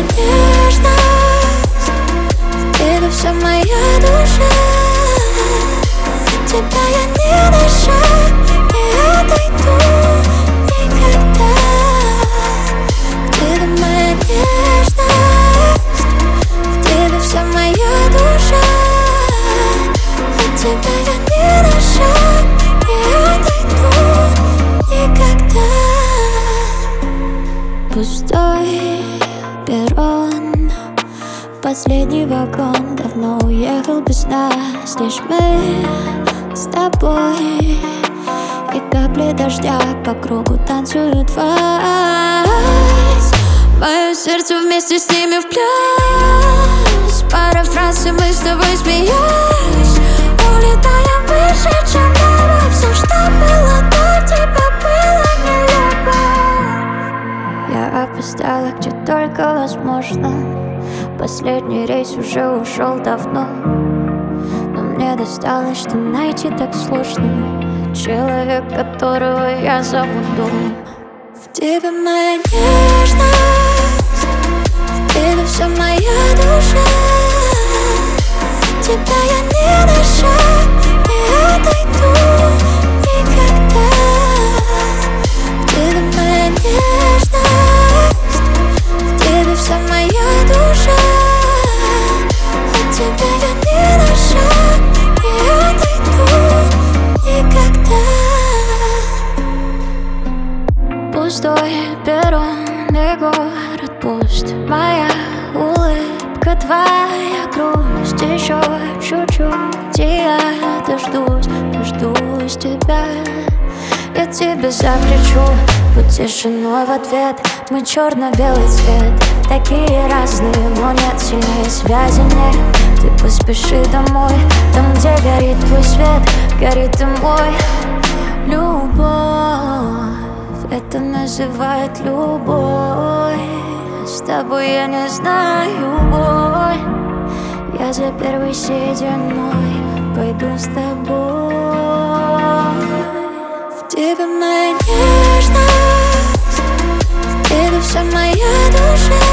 нежность, в тебе вся моя душа. От тебя я ни на шаг не отойду никогда. В тебе моя нежность, в тебе вся моя душа. От тебя я ни на шаг не отойду никогда. Пустой перрон, последний вагон давно уехал без нас. Лишь мы с тобой, и капли дождя по кругу танцуют вальс. Мое сердце вместе с ними в пляс. Пара фраз, и мы с тобой смеялись. Улетаем выше, чем небо. Все, что было до тебя, было нелепо. Я опоздала, где только возможно. Последний рейс уже ушел давно, но мне досталось, что найти так сложно человек, которого я зову дом. В тебе моя нежность, в тебе вся моя душа. От тебя я ни на шаг не отойду никогда. В тебе моя нежность, в тебе вся моя душа. От тебя я ни на шаг не отойду никогда. Пустой перрон и город пуст. Моя улыбка, твоя грусть. Еще чуть-чуть, и я дождусь тебя. Я тебе закричу, будь тишиной в ответ. Мы черно-белый цвет, такие разные, но нет сильнее связи нет. Ты поспеши домой, там, где горит твой свет, горит и мой. Любовь, это называют любовь. С тобой я не знаю боль. Я за первой сединой пойду с тобой. В тебе моя нежность, в тебе вся моя душа.